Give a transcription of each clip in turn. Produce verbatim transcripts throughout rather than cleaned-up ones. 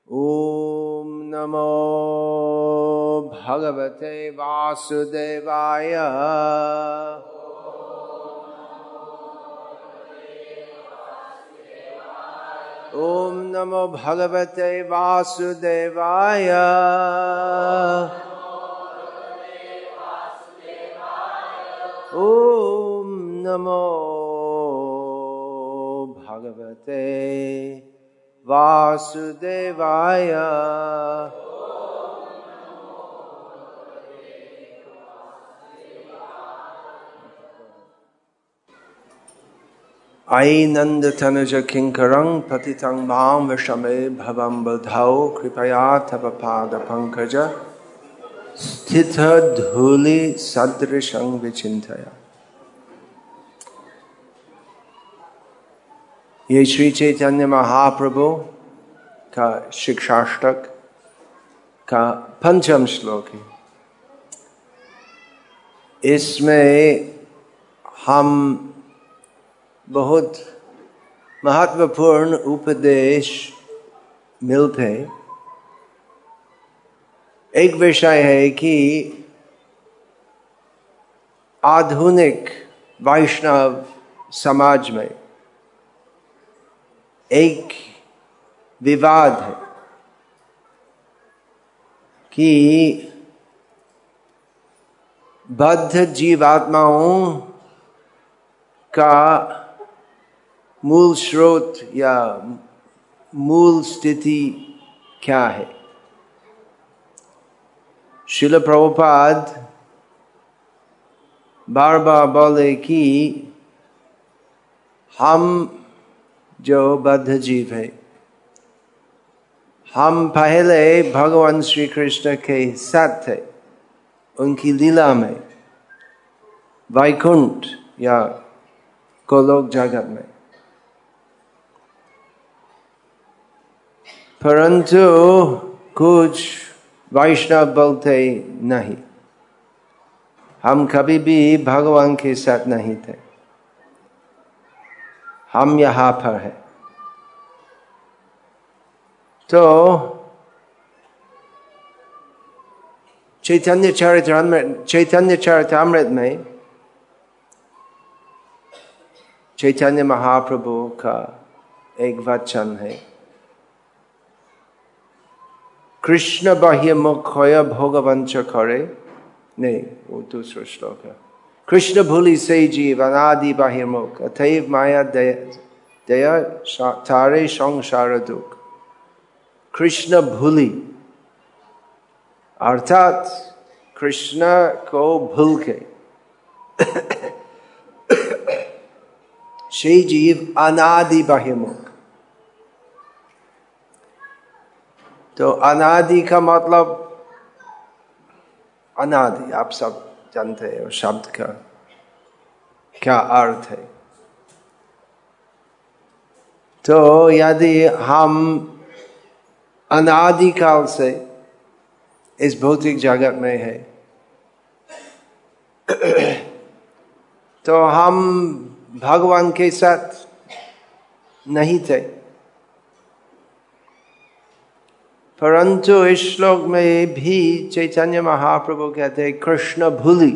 ओम नमो भगवते वासुदेवाय। ओम नमो भगवते वासुदेवाय। ओम नमो भगवते वासुदेवाय। आई नंद तनुज किंकरं पतितं मां विषमे भवं बधाओ कृपया तव पाद पंकज स्थित धूलि सदृशं विचिन्तया। ये श्री चैतन्य महाप्रभु का शिक्षाष्टक का पंचम श्लोक है। इसमें हम बहुत महत्वपूर्ण उपदेश मिलते। एक विषय है कि आधुनिक वैष्णव समाज में एक विवाद है कि बद्ध जीवात्माओं का मूल स्रोत या मूल स्थिति क्या है। श्रील प्रभुपाद बार बार बोले कि हम जो बद्ध जीव है, हम पहले भगवान श्री कृष्ण के साथ थे उनकी लीला में, वैकुंठ या गोलोक जगत में, परंतु कुछ वैष्णव बोलते नहीं, हम कभी भी भगवान के साथ नहीं थे, हम यहाँ पर है। तो चैतन्य चरितामृत चैतन्य चरितामृत में चैतन्य महाप्रभु का एक वचन है, कृष्ण बाह्य मुख होय भोगवंच करे। नहीं, वो दूसरा श्लोक है। कृष्ण भूलि से जीव अनादि बाहिर्मुख अतएव माया दया तारे संसार दुख। कृष्ण भूलि अर्थात कृष्ण को भूल के से जीव अनादि बाहिर्मुख। तो अनादि का मतलब अनादि, आप सब जानते हैं शब्द का क्या अर्थ है। तो यदि हम अनादिकाल से इस भौतिक जगत में है तो हम भगवान के साथ नहीं थे। परंतु इस श्लोक में भी चैतन्य महाप्रभु कहते हैं कृष्ण भूलि,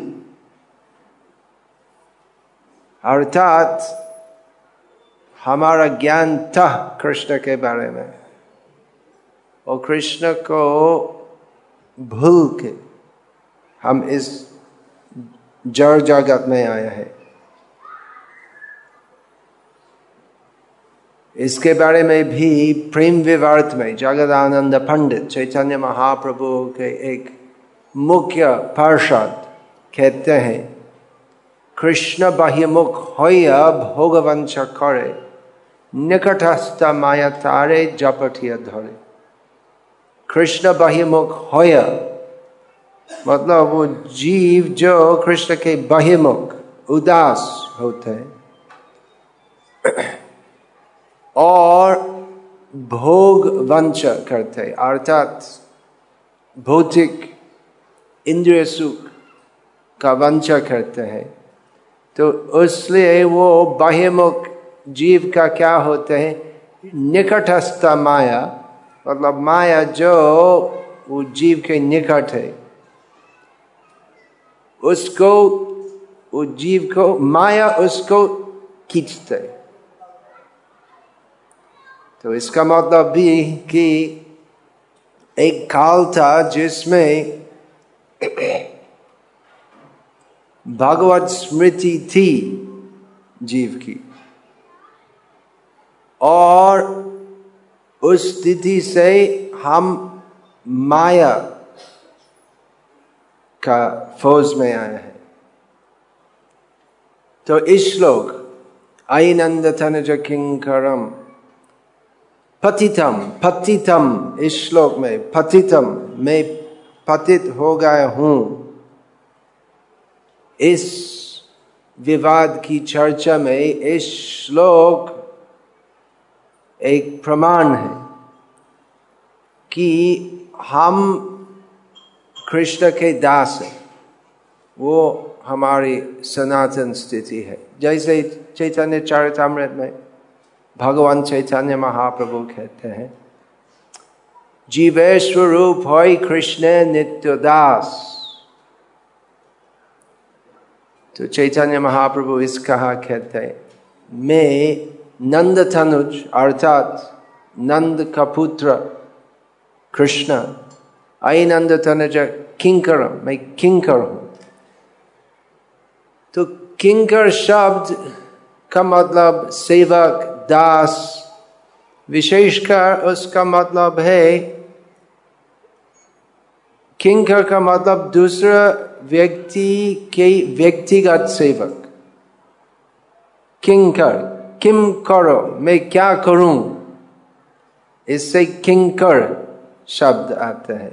अर्थात हमारा ज्ञान था कृष्ण के बारे में और कृष्ण को भूल के हम इस जड़ जगत में आए हैं। इसके बारे में भी प्रेम विवर्त में जगदानंद पंडित चैतन्य महाप्रभु के एक मुख्य पार्षद कहते हैं, कृष्ण बाह्यमुख होय भोगवंश करे निकटस्थ माया तारे जपटिया धरे। कृष्ण बाह्यमुख होय मतलब वो जीव जो कृष्ण के बाह्यमुख उदास होते हैं और भोग वंच करते, अर्थात भौतिक इंद्रिय सुख का वंच करते हैं। तो इसलिए वो बाह्यमुख जीव का क्या होते हैं, निकटस्थ माया मतलब माया जो वो जीव के निकट है, उसको, वो जीव को माया उसको खींचते। तो इसका मतलब भी कि एक काल था जिसमें भगवत स्मृति थी जीव की, और उस स्थिति से हम माया का फौज में आए हैं। तो इस श्लोक आइनंद तनज किंकरम पतितम, पतितम, इस श्लोक में पतितम, मैं पतित हो गया हूं, इस विवाद की चर्चा में इस श्लोक एक प्रमाण है कि हम कृष्ण के दास हैं। वो हमारी सनातन स्थिति है। जैसे चैतन्य चरितामृत में भगवान चैतन्य महाप्रभु कहते हैं, जीवे स्वरूप होय कृष्ण नित्य दास। तो चैतन्य महाप्रभु इस कहा कहते हैं, मैं नंद तनुज अर्थात नंद का पुत्र कृष्ण, आई नंद तनुज किंकर, मैं किंकर हूं। तो किंकर शब्द का मतलब सेवक, दास। विशेषकर उसका मतलब है, किंकर का मतलब दूसरा व्यक्ति के व्यक्तिगत सेवक। किंकर, किम करो, मैं क्या करूं, इससे किंकर शब्द आता है।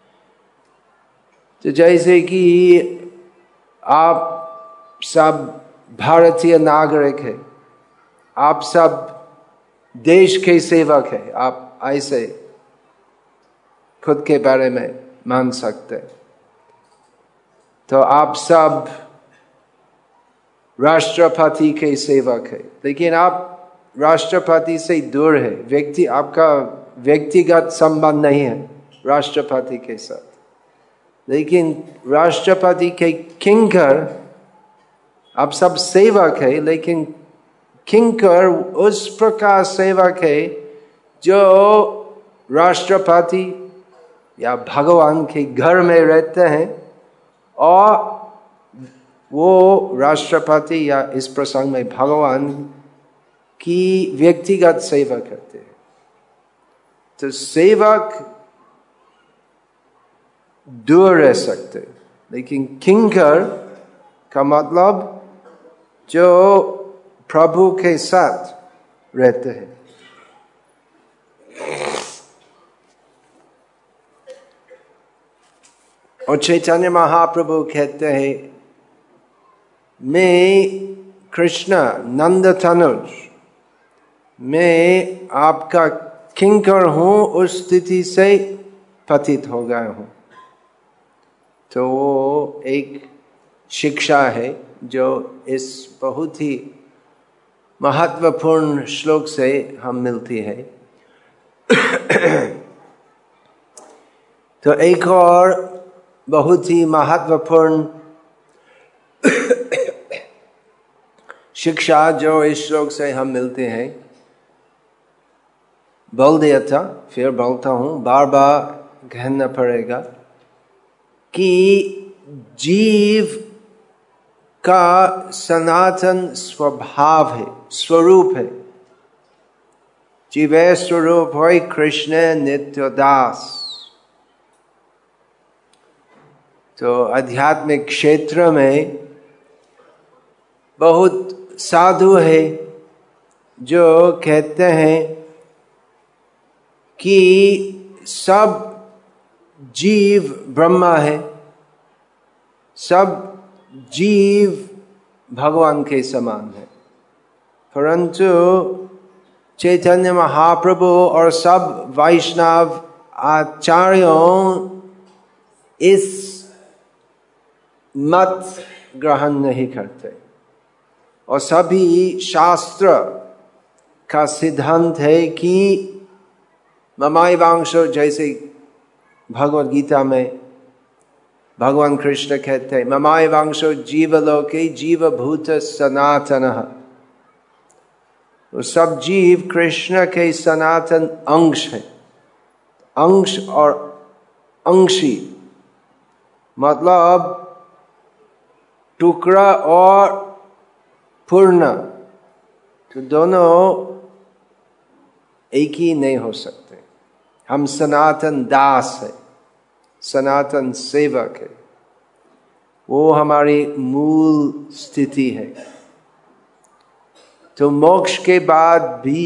तो जैसे कि आप सब भारतीय नागरिक है, आप सब देश के सेवक है, आप ऐसे खुद के बारे में मान सकते। तो आप सब राष्ट्रपति के सेवक है, लेकिन आप राष्ट्रपति से दूर है, व्यक्ति, आपका व्यक्तिगत संबंध नहीं है राष्ट्रपति के साथ। लेकिन राष्ट्रपति के किंकर, आप सब सेवक है, लेकिन किंकर उस प्रकार सेवक है जो राष्ट्रपति या भगवान के घर में रहते हैं, और वो राष्ट्रपति या इस प्रसंग में भगवान की व्यक्तिगत सेवा करते हैं। तो सेवक दूर रह सकते, लेकिन किंकर का मतलब जो प्रभु के साथ रहते हैं। और चैतन्य महाप्रभु कहते हैं, मैं कृष्ण नंद तनुज, मैं आपका किंकर हूं, उस स्थिति से पतित हो गया हूं। तो वो एक शिक्षा है जो इस बहुत ही महत्वपूर्ण श्लोक से हम मिलती है। तो एक और बहुत ही महत्वपूर्ण शिक्षा जो इस श्लोक से हम मिलते हैं, बोल दिया था, फिर बोलता हूं, बार बार कहना पड़ेगा कि जीव का सनातन स्वभाव है, स्वरूप है। जीवे स्वरूप होय कृष्ण नित्य दास। तो आध्यात्मिक क्षेत्र में बहुत साधु है जो कहते हैं कि सब जीव ब्रह्मा है, सब जीव भगवान के समान है। परंतु चैतन्य महाप्रभु और सब वैष्णव आचार्यों इस मत ग्रहण नहीं करते, और सभी शास्त्र का सिद्धांत है कि ममायवांशो, जैसे भगवद गीता में भगवान कृष्ण कहते हैं ममायवांशो जीवलोके जीवभूत सनातनः। वो सब जीव कृष्ण के सनातन अंश है। अंश और अंशी मतलब टुकड़ा और पूर्ण, तो दोनों एक ही नहीं हो सकते। हम सनातन दास है, सनातन सेवक है, वो हमारी मूल स्थिति है। तो मोक्ष के बाद भी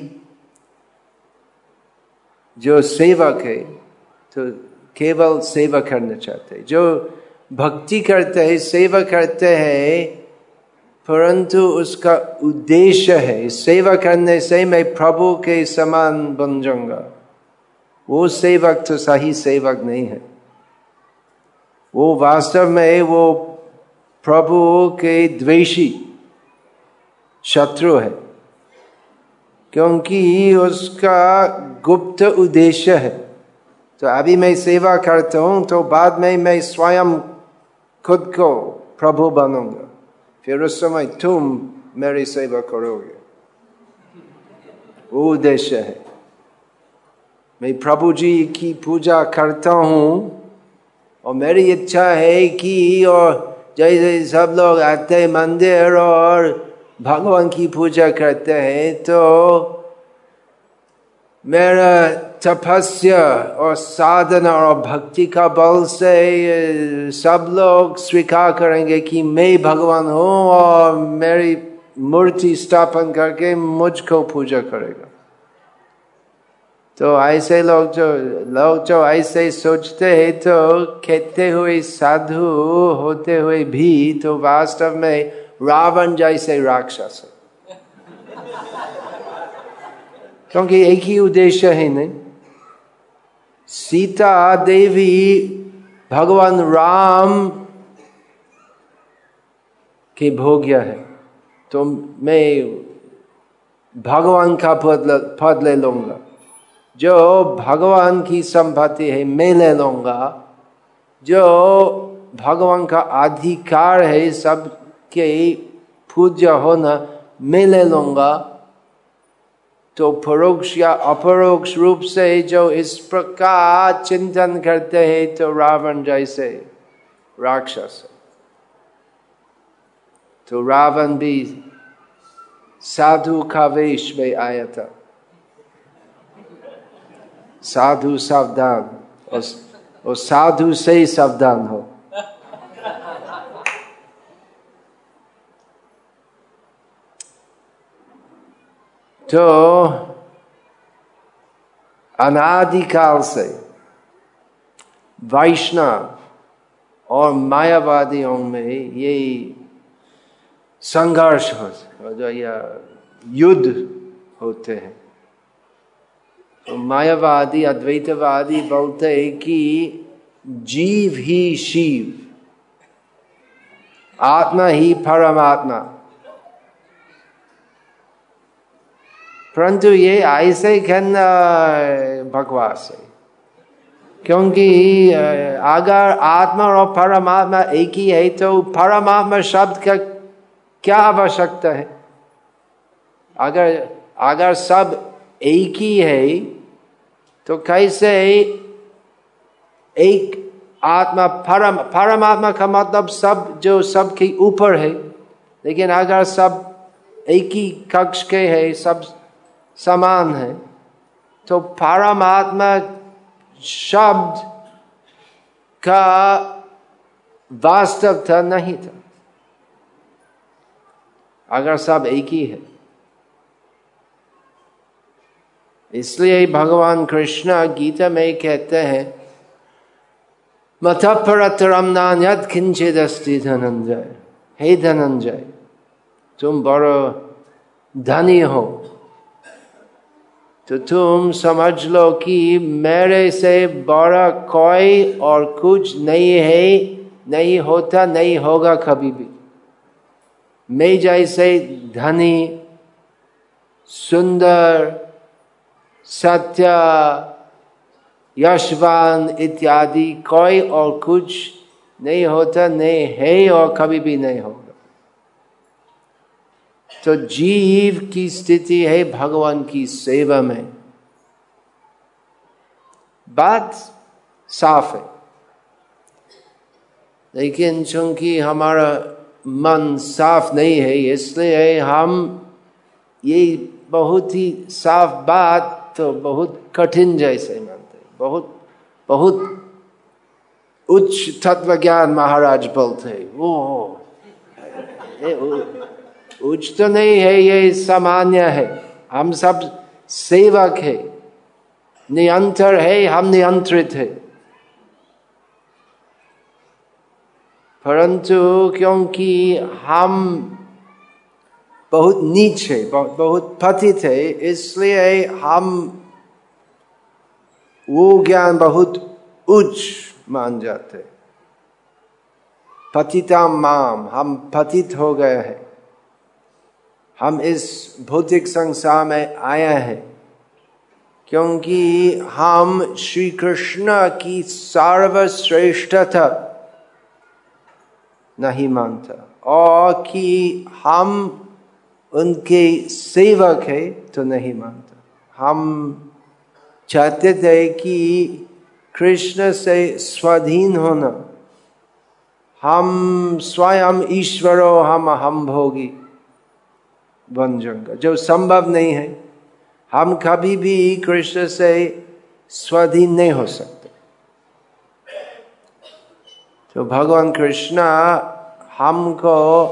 जो सेवक है तो केवल सेवा करना चाहते हैं, जो भक्ति करते हैं, सेवा करते हैं, परंतु उसका उद्देश्य है सेवा करने से मैं प्रभु के समान बन जाऊंगा, वो सेवक तो सही सेवक नहीं है। वो वास्तव में वो प्रभु के द्वेषी शत्रु है, क्योंकि उसका गुप्त उद्देश्य है। तो अभी मैं सेवा करता हूं तो बाद में मैं स्वयं खुद को प्रभु बनूंगा, फिर उस समय तुम मेरी सेवा करोगे, वो उद्देश्य है। मैं प्रभु जी की पूजा करता हूं और मेरी इच्छा है कि और जैसे सब लोग आते मंदिर और भगवान की पूजा करते हैं, तो मेरा तपस्या और साधना और भक्ति का बल से सब लोग स्वीकार करेंगे कि मैं भगवान हूँ और मेरी मूर्ति स्थापन करके मुझको पूजा करेगा। तो ऐसे लोग जो लोग जो ऐसे सोचते हैं तो कहते हुए साधु होते हुए भी तो वास्तव में रावण जैसे राक्षस है, क्योंकि एक ही उद्देश्य है नहीं। सीता देवी भगवान राम के भोग्य है, तो मैं भगवान का पद ले लूंगा, जो भगवान की संपत्ति है मैं ले लूंगा, जो भगवान का अधिकार है सबके पूज्य होना मैं ले लूंगा। तो परोक्ष या अपरोक्ष रूप से जो इस प्रकार चिंतन करते हैं तो रावण जैसे राक्षस है। तो रावण भी साधु का वेश में आया था। साधु सावधान, और साधु से सावधान हो। तो अनादिकाल से वैष्णव और मायावादियों में ये संघर्ष हो या युद्ध होते हैं। तो मायावादी अद्वैतवादी बोलते हैं कि जीव ही शिव, आत्मा ही परमात्मा, परंतु ये ऐसे कहना बकवास है, क्योंकि अगर आत्मा और परमात्मा एक ही है तो परमात्मा शब्द का क्या आवश्यकता है? अगर अगर सब एक ही है तो कैसे एक आत्मा परम परमात्मा का मतलब सब जो सबके ऊपर है, लेकिन अगर सब एक ही कक्ष के है, सब समान है, तो परमात्मा शब्द का वास्तवता नहीं था अगर सब एक ही है। इसलिए भगवान कृष्ण गीता में कहते हैं मतः परतरम नान्यत् किंचित् अस्ति धनंजय। हे धनंजय, तुम बड़ो धनी हो तो तुम समझ लो कि मेरे से बड़ा कोई और कुछ नहीं है, नहीं होता, नहीं होगा कभी भी। मैं जैसे धनी, सुंदर, सत्य, यशवान इत्यादि कोई और कुछ नहीं होता, नहीं है और कभी भी नहीं होगा। तो जीव की स्थिति है भगवान की सेवा में। बात साफ है, लेकिन चूंकि हमारा मन साफ नहीं है, इसलिए हम ये बहुत ही साफ बात तो बहुत कठिन जैसे मानते हैं। बहुत बहुत उच्च तत्व ज्ञान महाराज बोलते हैं, वो उच्च तो नहीं है, ये सामान्य है। हम सब सेवक है, नियंत्रण है, हम नियंत्रित है। परंतु क्योंकि हम बहुत नीच है, बहुत, बहुत पतित है, इसलिए हम वो ज्ञान बहुत उच्च मान जाते। पतिता माम, हम पतित हो गए हैं। हम इस भौतिक संसार में आए हैं क्योंकि हम श्री कृष्ण की सर्वश्रेष्ठता नहीं मानता और कि हम उनके सेवक है तो नहीं मानता। हम चाहते थे कि कृष्ण से स्वाधीन होना, हम स्वयं ईश्वरो हम हम भोगी बन जाएंगे, जो संभव नहीं है। हम कभी भी कृष्ण से स्वाधीन नहीं हो सकते। तो भगवान कृष्ण हमको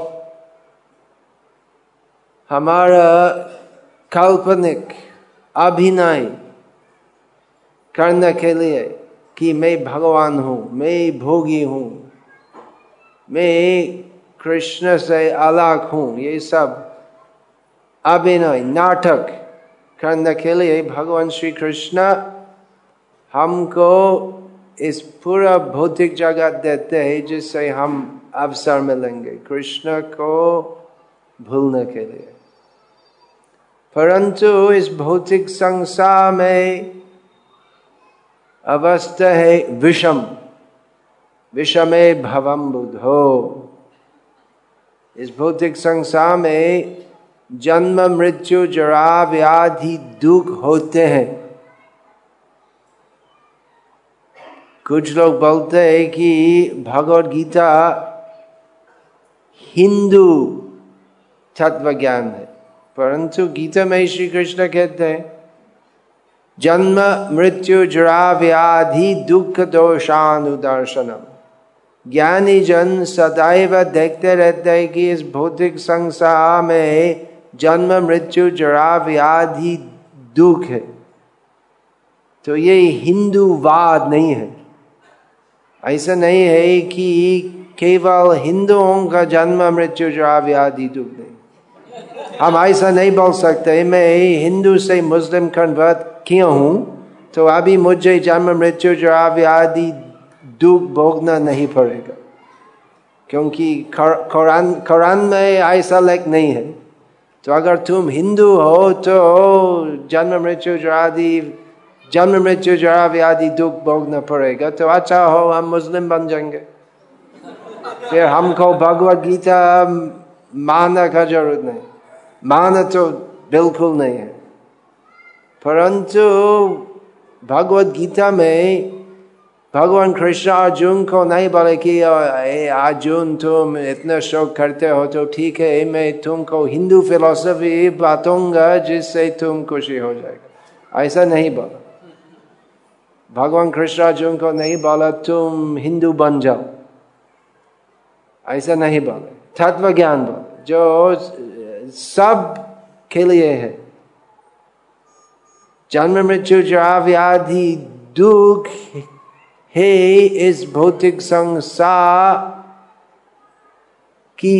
हमारा काल्पनिक अभिनय करने के लिए कि मैं भगवान हूँ, मैं भोगी हूँ, मैं कृष्ण से अलग हूँ, ये सब अभिनय नाटक करने के लिए भगवान श्री कृष्ण हमको इस पूरा भौतिक जगत देते हैं जिससे हम अवसर मिलेंगे कृष्ण को भूलने के लिए। परंतु इस भौतिक संसार में अवस्था है विषम, विषमे भवम बुधो। इस भौतिक संसार में जन्म मृत्यु जरा व्याधि दुख होते हैं। कुछ लोग बोलते हैं कि भगवद गीता हिंदू तत्व ज्ञान है, परंतु गीता में श्री कृष्ण कहते हैं जन्म मृत्यु जरा व्याधि दुख दोषानुदर्शनम। ज्ञानी जन सदैव देखते रहते हैं कि इस भौतिक संसार में जन्म मृत्यु जरा व्याधि दुख है। तो ये हिंदूवाद नहीं है। ऐसा नहीं है कि केवल हिंदुओं का जन्म मृत्यु जरा व्याधि दुख नहीं। हम ऐसा नहीं बोल सकते मैं हिंदू से मुस्लिम कन्वर्ट किया हूँ तो अभी मुझे जन्म मृत्यु जरा व्याधि दुख भोगना नहीं पड़ेगा, क्योंकि कुरान कुरान में ऐसा लेख नहीं है। तो अगर तुम हिंदू हो तो जन्म मृत्यु जरादि जन्म मृत्यु जरा व्याधि दुख भोगना पड़ेगा, तो अच्छा हो हम मुस्लिम बन जाएंगे, फिर हमको भगवद गीता मानने का जरूरत नहीं। माना तो बिल्कुल नहीं है, परंतु भगवद गीता में भगवान कृष्ण अर्जुन को नहीं बोले कि अर्जुन तुम इतना शौक करते हो तो ठीक है मैं तुमको हिंदू फिलॉसफी बताऊंगा जिससे तुम खुशी हो जाएगा। ऐसा नहीं बोला। भगवान कृष्ण अर्जुन को नहीं बोला तुम हिंदू बन जाओ, ऐसा नहीं बोले। तत्व ज्ञान बोले जो सब के लिए है। जन्म मृत्यु जरा व्याधि दुख है इस भौतिक संसार की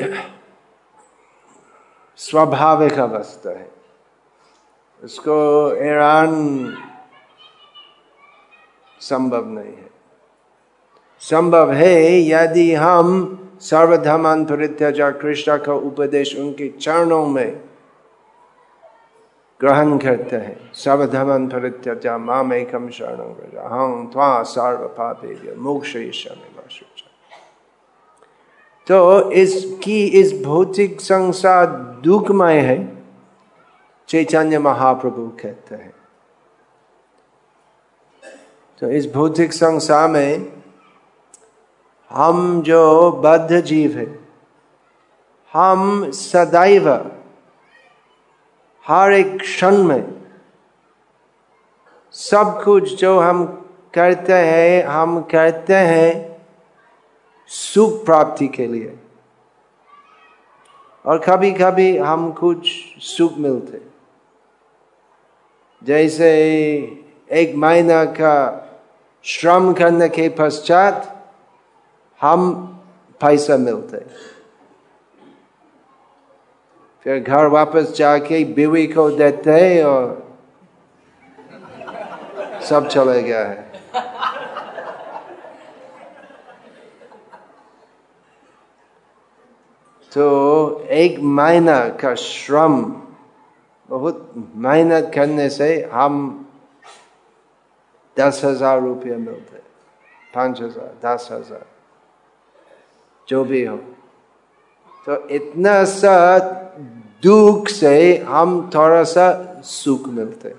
स्वाभाविक अवस्था है, उसको एड़ान संभव नहीं है। संभव है यदि हम सर्वधर्मान परित्यज्य कृष्ण का उपदेश उनके चरणों में ग्रहण करते हैं। सर्वधर्मान् परित्यज्य माम एकम शरणं व्रज अहं त्वा सर्व पापेभ्यो मोक्षयिष्यामि मा शुचः। तो इसकी इस भौतिक संसार दुखमय है, चैतन्य महाप्रभु कहते हैं। तो इस भौतिक संसार में हम जो बद्ध जीव है, हम सदैव हर एक क्षण में सब कुछ जो हम करते हैं, हम करते हैं सुख प्राप्ति के लिए, और कभी कभी हम कुछ सुख मिलते, जैसे एक महीना का श्रम करने के पश्चात हम पैसा मिलते, फिर घर वापस जाके बीवी को देते और सब चले गया है। तो एक महीना का श्रम, बहुत मेहनत करने से हम दस हजार रुपया मिलते, पांच हजार, दस हजार, जो भी हो। तो इतना सा दुख से हम थोड़ा सा सुख मिलते,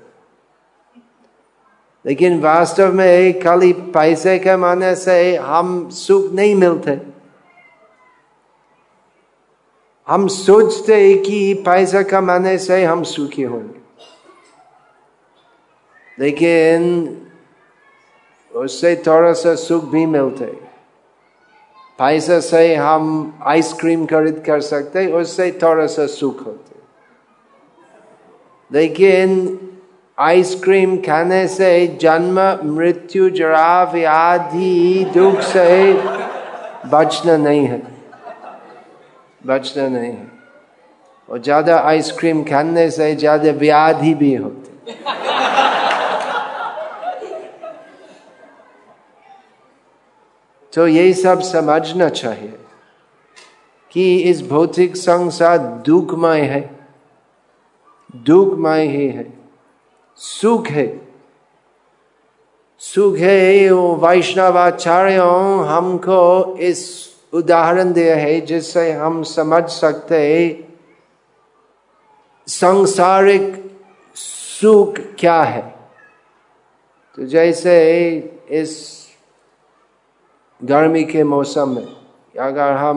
लेकिन वास्तव में खाली पैसे कमाने से हम सुख नहीं मिलते। हम सोचते कि पैसा कमाने से हम सुखी होंगे, लेकिन उससे थोड़ा सा सुख भी मिलते। पैसा से हम आइसक्रीम खरीद कर सकते, उससे थोड़ा सा सुख होते, लेकिन आइसक्रीम खाने से जन्म मृत्यु जरा व्याधि दुख से बचना नहीं है, बचना नहीं है। और ज्यादा आइसक्रीम खाने से ज्यादा व्याधि भी होते। तो यही सब समझना चाहिए कि इस भौतिक संसार दुखमय है, दुखमय ही है। सुख है, सुख है। वो वैष्णवाचार्यों हमको इस उदाहरण दिया है जिससे हम समझ सकते हैं सांसारिक सुख क्या है। तो जैसे इस गर्मी के मौसम में अगर हम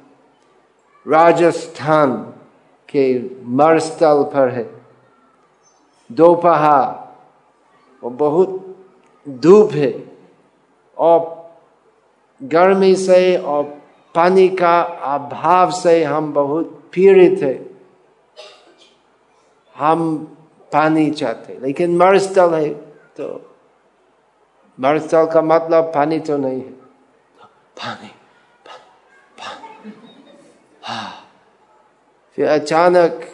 राजस्थान के मरुस्थल पर है, दोपहर और बहुत धूप है और गर्मी से और पानी का अभाव से हम बहुत पीड़ित है, हम पानी चाहते, लेकिन मरुस्थल है तो मरुस्थल का मतलब पानी तो नहीं है, पानी, पानी, पानी। हाँ। फिर अचानक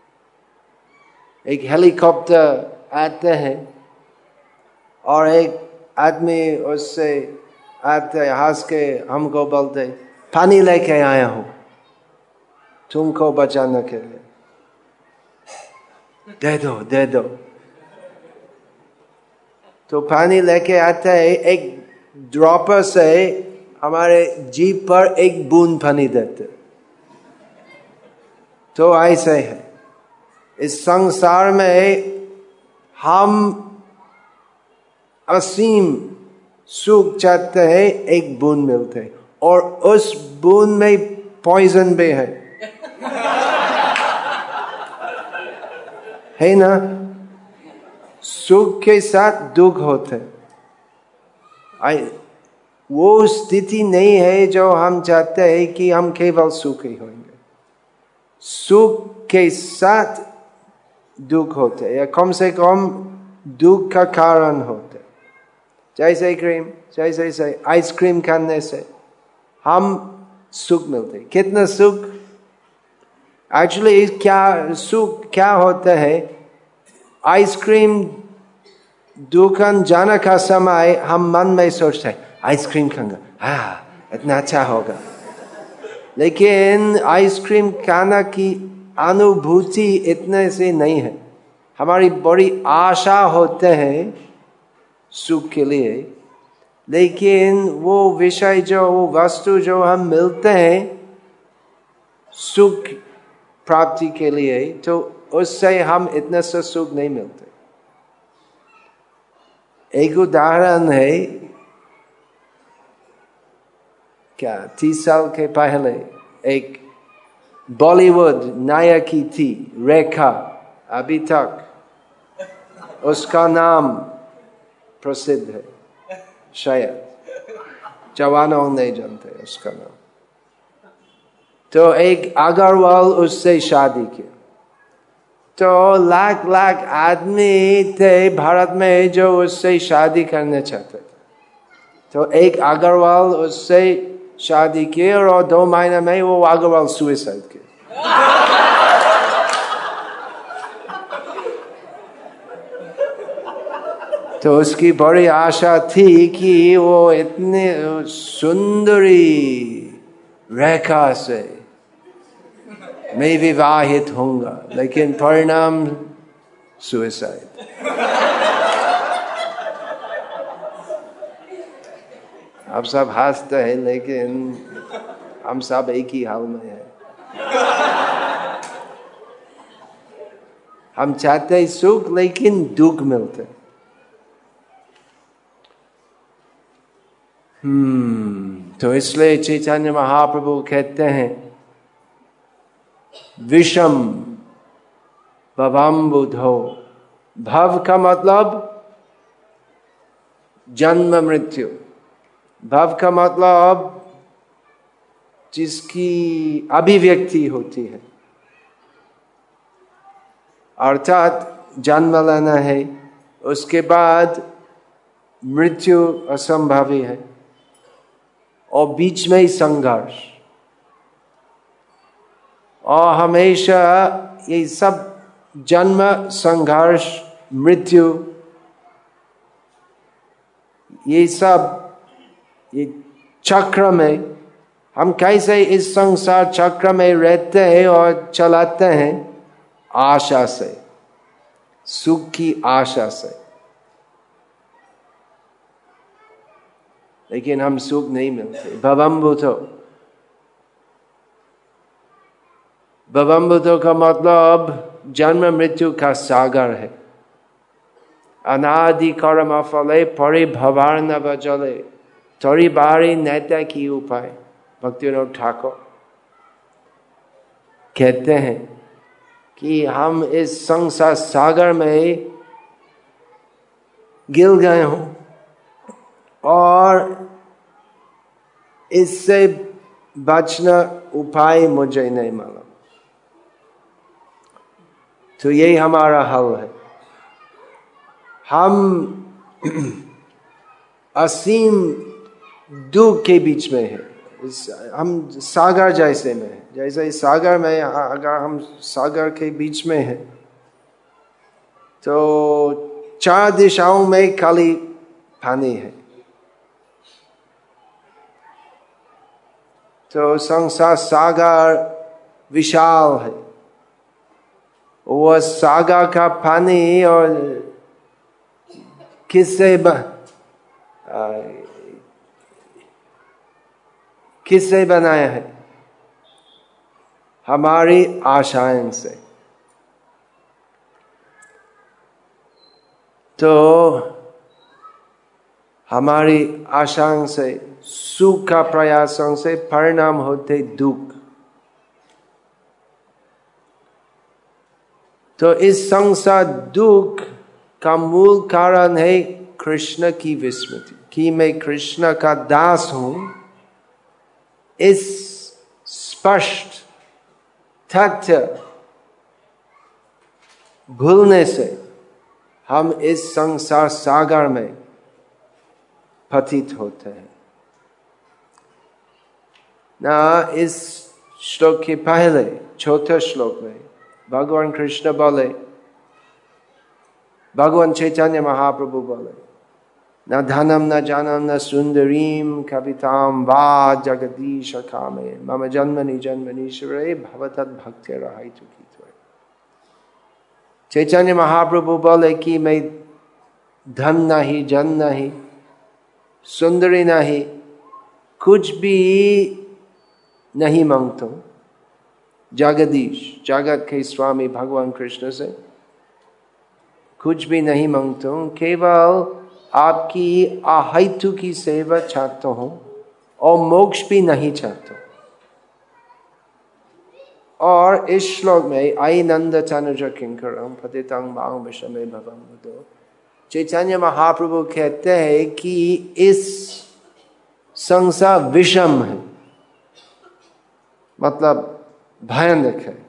एक हेलीकॉप्टर आते हैं और एक आदमी उससे आते हंस के हमको बोलते पानी लेके आया हूं तुमको बचाने के लिए, दे दो दे दो। तो पानी लेके आते हैं, एक ड्रॉपर से हमारे जीभ पर एक बूंद पानी देते। तो ऐसे है इस संसार में हम असीम सुख चाहते हैं, एक बूंद मिलते हैं और उस बूंद में पॉइजन भी है है ना। सुख के साथ दुख होते, वो स्थिति नहीं है जो हम चाहते हैं कि हम केवल सुखी होंगे। सुख के साथ दुख होते या कम से कम दुख का कारण होते। जैसे क्रीम जैसे से आइसक्रीम खाने से हम सुख मिलते, कितना सुख। एक्चुअली क्या सुख क्या होता है, आइसक्रीम दुकान जाने का समय हम मन में सोचते हैं आइसक्रीम खाऊंगा, हाँ इतना अच्छा होगा, लेकिन आइसक्रीम खाना की अनुभूति इतने से नहीं है। हमारी बड़ी आशा होते हैं सुख के लिए, लेकिन वो विषय जो वो वस्तु जो हम मिलते हैं सुख प्राप्ति के लिए, तो उससे हम इतना सा सुख नहीं मिलते। एक उदाहरण है, क्या तीस साल के पहले एक बॉलीवुड नायकी थी रेखा, अभी तक उसका नाम प्रसिद्ध है, शायद जवानों नहीं जानते उसका नाम। तो एक अग्रवाल उससे शादी किया, तो लाख लाख आदमी थे भारत में जो उससे शादी करना चाहते थे। तो एक अग्रवाल उससे शादी की और दो महीने में वो अग्रवाल सुसाइड किया। तो उसकी बड़ी आशा थी कि वो इतने सुंदरी रेखा से मैं विवाहित होऊंगा, लेकिन परिणाम सुसाइड। आप सब हंसते हैं, लेकिन हम सब एक ही हाल में हैं। हम चाहते हैं सुख, लेकिन दुख मिलते। हम्म तो इसलिए चैतन्य महाप्रभु कहते हैं विषम भवम्बुधो। भव का मतलब जन्म मृत्यु, भव का मतलब जिसकी अभिव्यक्ति होती है, अर्थात जन्म लेना है, उसके बाद मृत्यु असंभावी है, और बीच में संघर्ष। और हमेशा ये सब जन्म संघर्ष मृत्यु, ये सब ये चक्र में हम कैसे इस संसार चक्र में रहते हैं और चलाते हैं, आशा से, सुख की आशा से। लेकिन हम सुख नहीं मिलते। भवम्बुधो, भवम्बुधो का मतलब जन्म मृत्यु का सागर है। अनादि कर्म फले परिभवार्णव जले तोरी बारी नैता की उपाय। भक्तिविनोद ठाकुर कहते हैं कि हम इस संसार सागर में गिर गए हों और इससे बचना उपाय मुझे नहीं मालूम। तो यही हमारा हल है। हम असीम दुख के बीच में है, हम सागर जैसे में है। जैसे सागर में अगर हम सागर के बीच में है तो चार दिशाओं में खाली पानी है। तो संसार सागर विशाल है, वो सागर का पानी और किससे ब, आ, किससे बनाया है? हमारी आशाएं से। तो हमारी आशाओं से, सुख का प्रयासों से परिणाम होते दुख। तो इस संसार दुख का मूल कारण है कृष्ण की विस्मृति, कि मैं कृष्ण का दास हूं। इस स्पष्ट तथ्य भूलने से हम इस संसार सागर में पतित होते हैं ना। इस श्लोक के पहले चौथे श्लोक में भगवान कृष्ण बोले, भगवान चैतन्य महाप्रभु बोले, न धनम न जानम न सुंदरीम कविताम वा जगदीश कामे मम जन्मनि जन्मनीश्वरे भवतद भक्ति रहाई चुकी। चैतन्य महाप्रभु बोले कि मैं धन नहीं, जन नहीं, सुंदरी नहीं, कुछ भी नहीं मांगता हूं। जगदीश, जगत के स्वामी भगवान कृष्ण से कुछ भी नहीं मांगता हूं, केवल आपकी अहेतु की सेवा चाहता हूं और मोक्ष भी नहीं चाहता। और इस श्लोक में आई नंद तनुज किंकरम पतितं मां विषमे भवं बुधो, चैतन्य महाप्रभु कहते हैं कि इस संसार विषम है, मतलब भयानक है,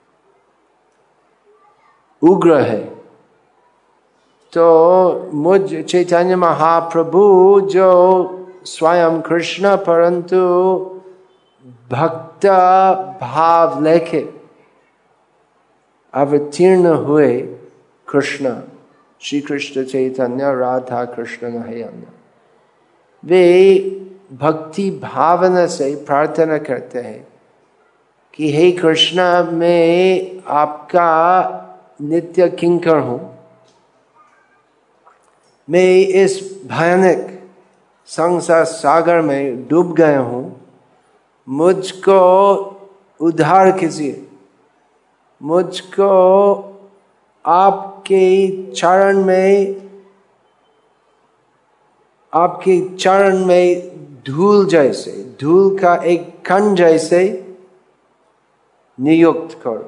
उग्र है। तो मुझ चैतन्य महाप्रभु जो स्वयं कृष्ण परंतु भक्त भाव लेके अवतीर्ण हुए कृष्ण, श्री कृष्ण चैतन्य राधा कृष्ण नहीं अन्य, वे भक्ति भावना से प्रार्थना करते हैं कि हे कृष्ण, मैं आपका नित्य किंकर हूं, मैं इस भयानक संसार सागर में डूब गया हूं, मुझको उद्धार कीजिए, मुझको आपके चरण में, आपके चरण में धूल जैसे, धूल का एक कण जैसे नियुक्त करो।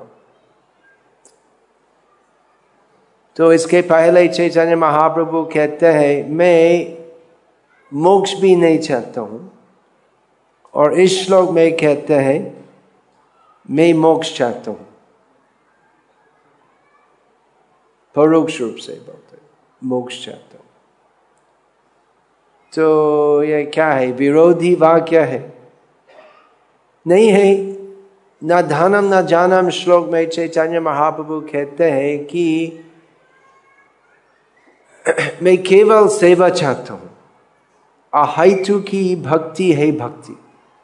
तो इसके पहले चैतन्य महाप्रभु कहते हैं मैं मोक्ष भी नहीं चाहता हूं, और इस श्लोक में कहते हैं मैं मोक्ष चाहता हूं। परोक्ष रूप से बोलते मोक्ष चाहता हूं। तो यह क्या है? विरोधी वाक्य है? नहीं है। न धनम न जानम श्लोक में चैतन्य महाप्रभु कहते हैं कि मैं केवल सेवा चाहता हूं, अहेतु की भक्ति है भक्ति,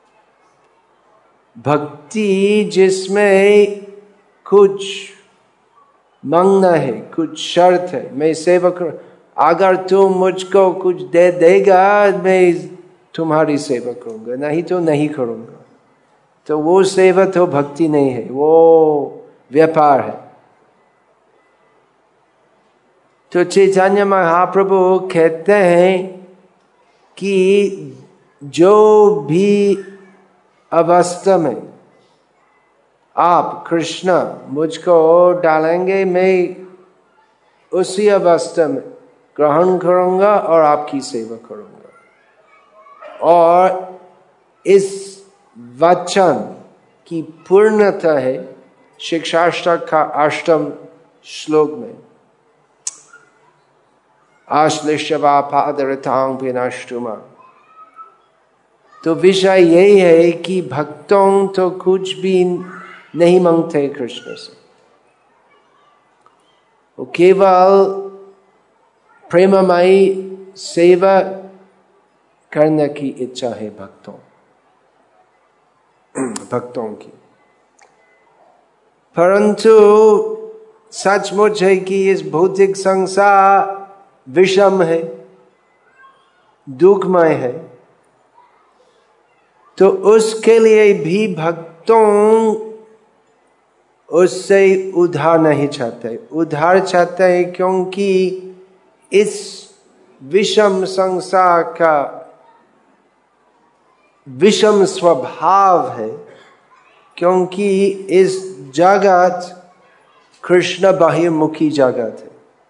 भक्ति जिसमें कुछ मांगना है, कुछ शर्त है। मैं सेवा कर, अगर तुम मुझको कुछ दे देगा मैं तुम्हारी सेवा करूंगा, नहीं तो नहीं करूंगा। तो वो सेवा तो भक्ति नहीं है, वो व्यापार है। तो चैतन्य महाप्रभु कहते हैं कि जो भी अवस्था में आप कृष्ण मुझको डालेंगे, मैं उसी अवस्था में ग्रहण करूंगा और आपकी सेवा करूंगा। और इस वचन की पूर्णता है शिक्षाष्टक का अष्टम श्लोक में, आश्लिष्यवा पादरतांग विनष्टुमा। तो विषय यही है कि भक्तों तो कुछ भी नहीं मांगते कृष्ण से, वो केवल प्रेममयी सेवा करने की इच्छा है भक्तों भक्तों की। परंतु सचमुच है कि इस भौतिक संसार विषम है, दुखमय है। तो उसके लिए भी भक्तों उससे उद्धार नहीं चाहते, उद्धार चाहते हैं क्योंकि इस विषम संसार का विषम स्वभाव है, क्योंकि इस जगत कृष्ण बहिर्मुखी जगत है।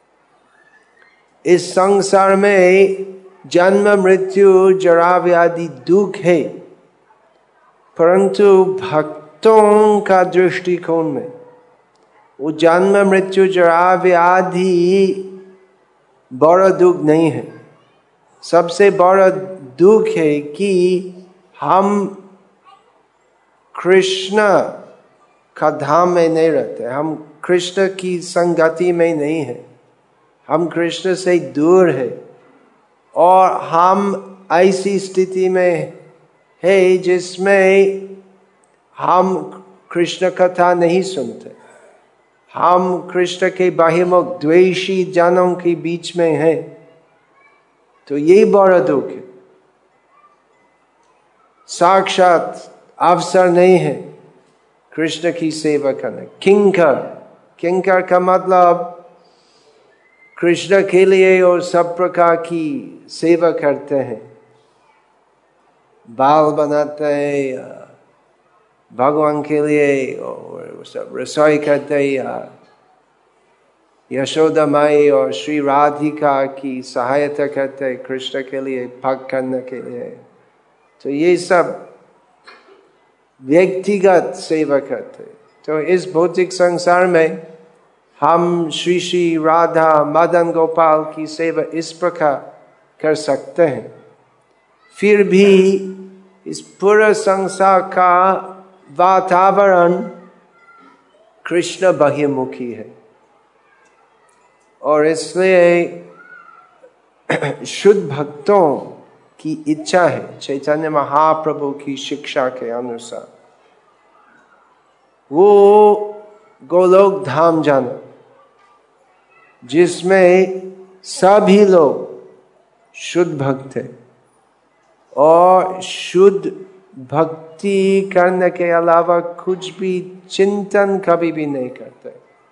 इस संसार में जन्म मृत्यु जरा व्याधि दुख है, परंतु भक्तों का दृष्टिकोण में वो जन्म मृत्यु जरा व्याधि बड़ा दुख नहीं है। सबसे बड़ा दुख है कि हम कृष्ण का धाम में नहीं रहते, हम कृष्ण की संगति में नहीं है, हम कृष्ण से दूर है, और हम ऐसी स्थिति में है जिसमें हम कृष्ण कथा नहीं सुनते, हम कृष्ण के बहिर्मुख द्वेषी जनों के बीच में हैं, तो ये बड़ा दुख है। साक्षात अवसर नहीं है कृष्ण की सेवा करने। किंकर, किंकर का मतलब कृष्ण के लिए और सब प्रकार की सेवा करते हैं, बाल बनाते हैं भगवान के लिए और सब रसोई करते हैं, यशोदा माई और श्री राधिका की सहायता करते कृष्ण के लिए, भक्त करने के लिए। तो ये सब व्यक्तिगत सेवा करते। तो इस भौतिक संसार में हम श्री श्री राधा मदन गोपाल की सेवा इस प्रकार कर सकते हैं। फिर भी इस पूरे संसार का वातावरण कृष्ण बहिर्मुखी है और इसलिए शुद्ध भक्तों की इच्छा है चैतन्य महाप्रभु की शिक्षा के अनुसार वो गोलोक धाम जाना, जिसमें सभी लोग शुद्ध भक्त हैं और शुद्ध भक्ति करने के अलावा कुछ भी चिंतन कभी भी नहीं करते।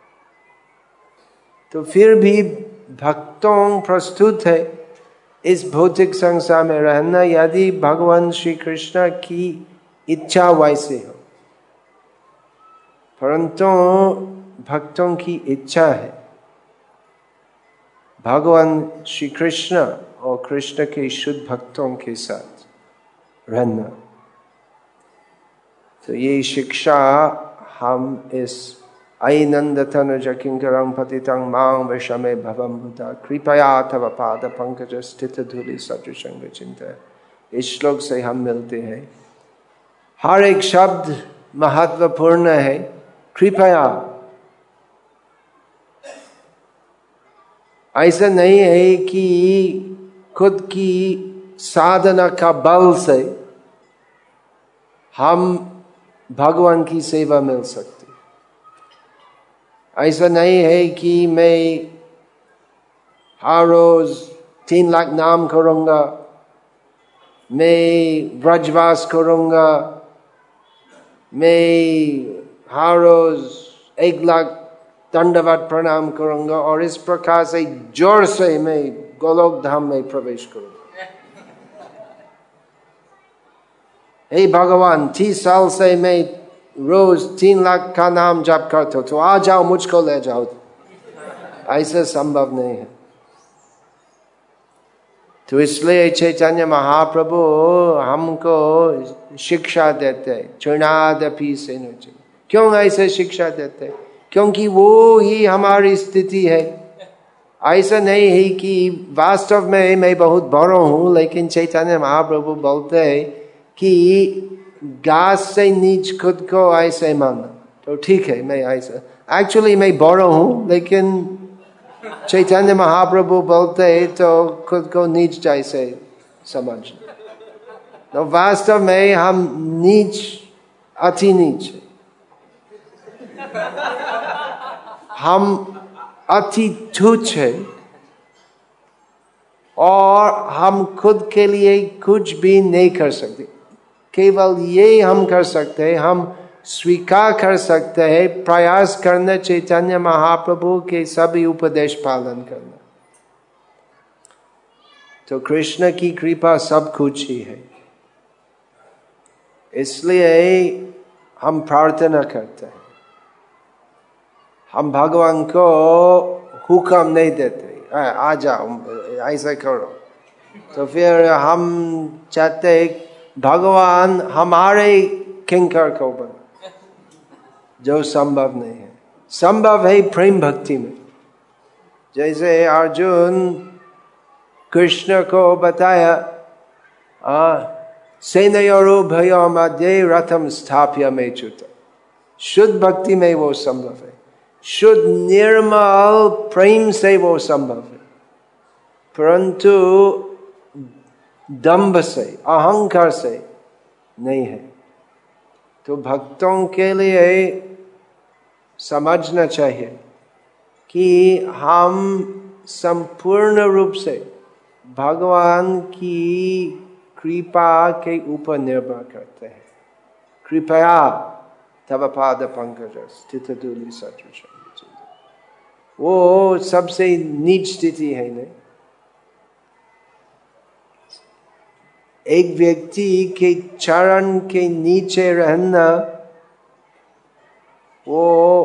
तो फिर भी भक्तों प्रस्तुत है इस भौतिक संसार में रहना, यदि भगवान श्री कृष्ण की इच्छा वैसे हो। परंतु भक्तों की इच्छा है भगवान श्री कृष्ण और कृष्ण के शुद्ध भक्तों के साथ रहना। तो ये शिक्षा हम इस ऐनंद तनुज किंकरं पतितं मां विषमे भवं बुधा कृपया तव पाद पंकज स्थित धूलि सदृशं विचिन्त्य, इस श्लोक से हम मिलते हैं। हर एक शब्द महत्वपूर्ण है। कृपया, ऐसा नहीं है कि खुद की साधना का बल से हम भगवान की सेवा मिल सकती। ऐसा नहीं है कि मैं हर रोज तीन लाख नाम करूंगा, मैं ब्रजवास करूंगा, मैं हर रोज एक लाख दंडवत प्रणाम करूंगा और इस प्रकार से जोर से मैं गोलोक धाम में प्रवेश करूंगा। हे भगवान, तीस साल से मैं रोज तीन लाख का नाम जप करता हूं, तो आ जाओ, मुझको ले जाओ। ऐसा संभव नहीं है। तो इसलिए चैतन्य महाप्रभु हमको शिक्षा देते, चरणादपि सेनुचे। क्यों ऐसे शिक्षा देते? क्योंकि वो ही हमारी स्थिति है। ऐसा नहीं है कि वास्तव में मैं बहुत बड़ा हूं, लेकिन चैतन्य महाप्रभु बोलते हैं कि घास से नीच खुद को ऐसे मानना, तो ठीक है, मैं ऐसा एक्चुअली मैं बड़ा हूं, लेकिन चैतन्य महाप्रभु बोलते हैं तो खुद को नीच जैसे समझना। तो वास्तव में हम नीच, अति नीच, हम अति तुच्छ है और हम खुद के लिए कुछ भी नहीं कर सकते। केवल ये हम कर सकते हैं, हम स्वीकार कर सकते हैं, प्रयास करना चैतन्य महाप्रभु के सभी उपदेश पालन करना। तो कृष्ण की कृपा सब कुछ ही है। इसलिए हम प्रार्थना करते हैं। हम भगवान को हुक्म नहीं देते, आ जाओ ऐसा करो। तो फिर हम चाहते भगवान हमारे किंकर को बना, जो संभव नहीं है। संभव है प्रेम भक्ति में। जैसे अर्जुन कृष्ण को बताया, सेनयोरो भयो मध्ये रथम स्थाप्य मेच्युत। शुद्ध भक्ति में वो संभव है, शुद्ध निर्मल प्रेम से वो संभव है। परंतु दंभ से, अहंकार से नहीं है। तो भक्तों के लिए समझना चाहिए कि हम संपूर्ण रूप से भगवान की कृपा के ऊपर निर्भर करते हैं। कृपया तव पाद पंकज स्थित धूलि सदृश, वो सबसे नीच स्थिति है नहीं। एक व्यक्ति के चरण के नीचे रहना वो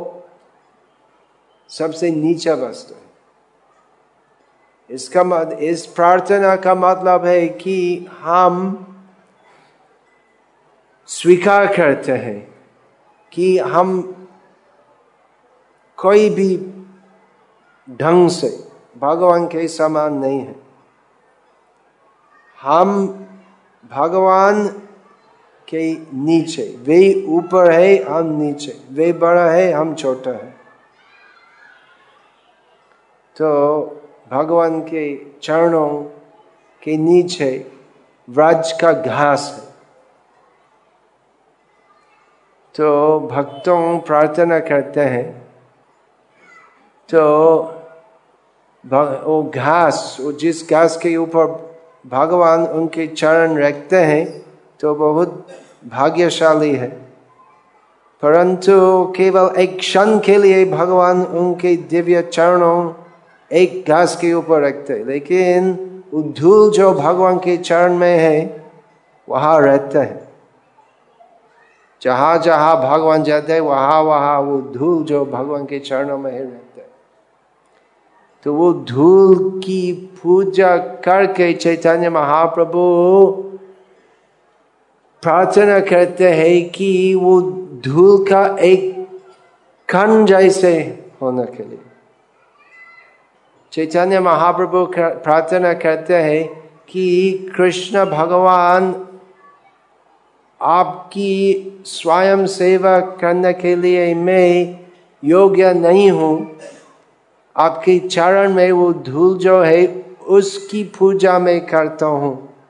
सबसे नीचा वस्तु है। इसका मत इस प्रार्थना का मतलब है कि हम स्वीकार करते हैं कि हम कोई भी ढंग से भगवान के समान नहीं है। हम भगवान के नीचे, वे ऊपर है हम नीचे, वे बड़ा है हम छोटा है। तो भगवान के चरणों के नीचे व्रज का घास है। तो भक्तों प्रार्थना करते हैं तो वो घास, वो जिस घास के ऊपर भगवान उनके चरण रखते हैं तो बहुत भाग्यशाली है। परंतु केवल एक क्षण के लिए भगवान उनके दिव्य चरणों एक घास के ऊपर रखते हैं, लेकिन वो धूल जो भगवान के चरण में है वहां रहता है। जहां जहां भगवान जाते हैं वहां वहां वो धूल जो भगवान के चरणों में रहता है। तो वो धूल की पूजा करके चैतन्य महाप्रभु प्रार्थना करते हैं कि वो धूल का एक कण जैसे होने के लिए। चैतन्य महाप्रभु प्रार्थना करते हैं कि कृष्ण भगवान आपकी स्वयं सेवा करने के लिए मैं योग्य नहीं हूँ, आपके चरण में वो धूल जो है उसकी पूजा मैं करता हूँ,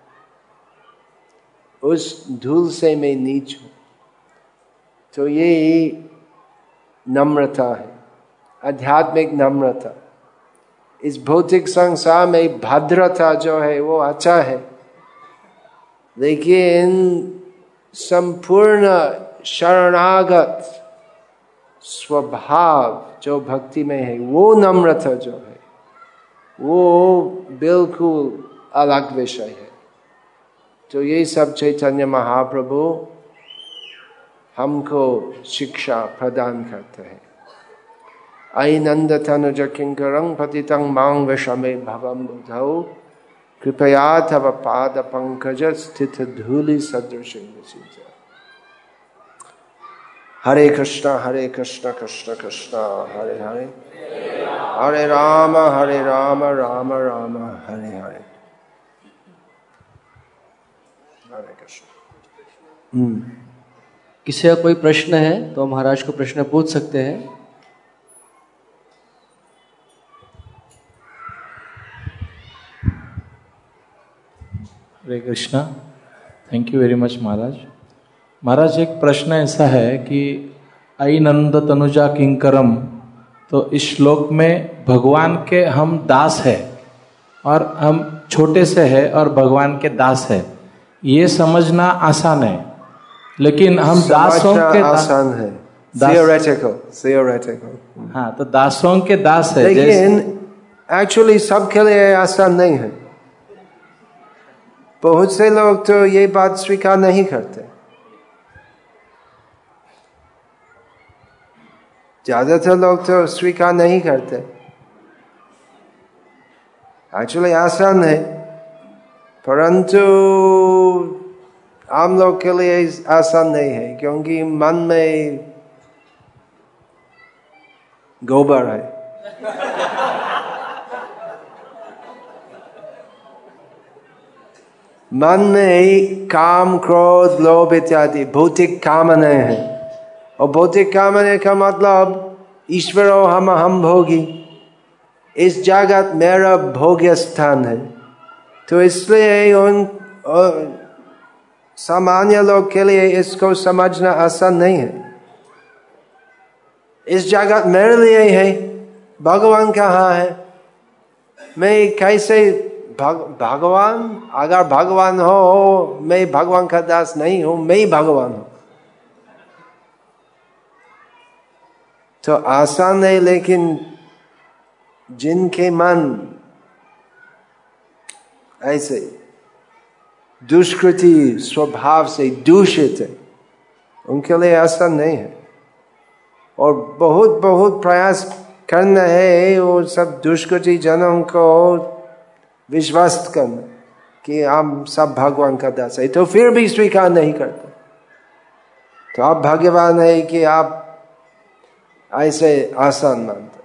उस धूल से मैं नीच हूँ। तो ये नम्रता है, आध्यात्मिक नम्रता। इस भौतिक संसार में भद्रता जो है वो अच्छा है, लेकिन संपूर्ण शरणागत स्वभाव जो भक्ति में है, वो नम्रता जो है वो बिल्कुल अलग विषय है। तो ये सब चैतन्य महाप्रभु हमको शिक्षा प्रदान करते हैं। अयि नंद तनुज किंकरं पतितं मां विषमे भवं बुधौ कृपया तव पाद पंकज स्थित धूलि सदृश। हरे कृष्णा हरे कृष्णा कृष्ण कृष्णा हरे हरे, हरे राम हरे राम राम राम हरे हरे। हरे कृष्ण। हम्म किसी का कोई प्रश्न है तो महाराज को प्रश्न पूछ सकते हैं। Hare Krishna. Thank you very much Maharaj. Maharaj एक प्रश्न ऐसा है कि अयि नंद तनुजा किंकरम, तो इस श्लोक में भगवान के हम दास है और हम छोटे से है और भगवान के दास है, ये समझना आसान है, लेकिन हम दासों के आसान है, theoretical, theoretical। हाँ, तो दासों के दास है, लेकिन एक्चुअली सबके लिए आसान नहीं है। बहुत से लोग तो ये बात स्वीकार नहीं करते। ज्यादातर लोग तो स्वीकार नहीं करते। एक्चुअली आसान है, परंतु आम लोग के लिए आसान नहीं है, क्योंकि मन में गोबर है। मन में काम क्रोध लोभ इत्यादि भौतिक कामनाएं हैं, और भौतिक कामना का मतलब ईश्वरो हम हम भोगी, इस जगत मेरा भोग्य स्थान है। तो इसलिए उन सामान्य लोग के लिए इसको समझना आसान नहीं है। इस जगत मेरे लिए है, भगवान कहाँ है? मैं कैसे भग, भगवान अगर भगवान हो, मैं भगवान का दास नहीं हूं, मैं ही भगवान हूं। तो आसान है, लेकिन जिनके मन ऐसे दुष्कृति स्वभाव से दूषित है, उनके लिए आसान नहीं है। और बहुत बहुत प्रयास करना है वो सब दुष्कृति जनों को विश्वास करना कि हम सब भगवान का दास है, तो फिर भी स्वीकार नहीं करते। तो आप भाग्यवान है कि आप ऐसे आसान मानते।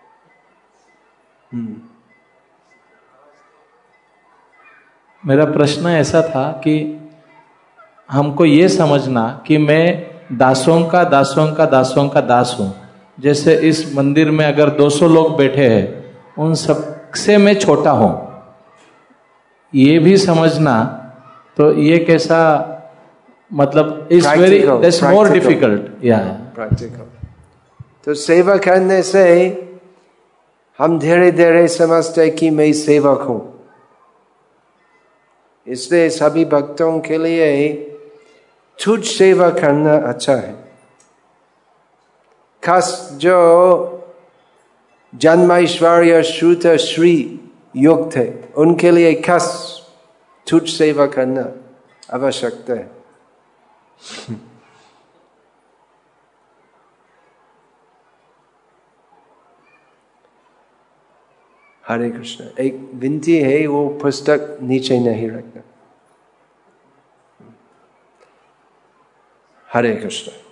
मेरा प्रश्न ऐसा था कि हमको ये समझना कि मैं दासों का दासों का दासों का दास हूं। जैसे इस मंदिर में अगर दो सौ लोग बैठे हैं, उन सब से मैं छोटा हूं, ये भी समझना, तो ये कैसा, मतलब it's very that's more difficult. या प्रैक्टिकल। तो सेवा करने से हम धीरे धीरे समझते कि मैं सेवक हूं। इसलिए सभी भक्तों के लिए तुझ सेवा करना अच्छा है। खास जो जन्मैश्वर्य श्रुत श्री युक्त है, उनके लिए खास तुझ सेवा करना आवश्यकता है। हरे कृष्ण। एक विनती है, वो पुस्तक नीचे नहीं रखना। हरे कृष्ण।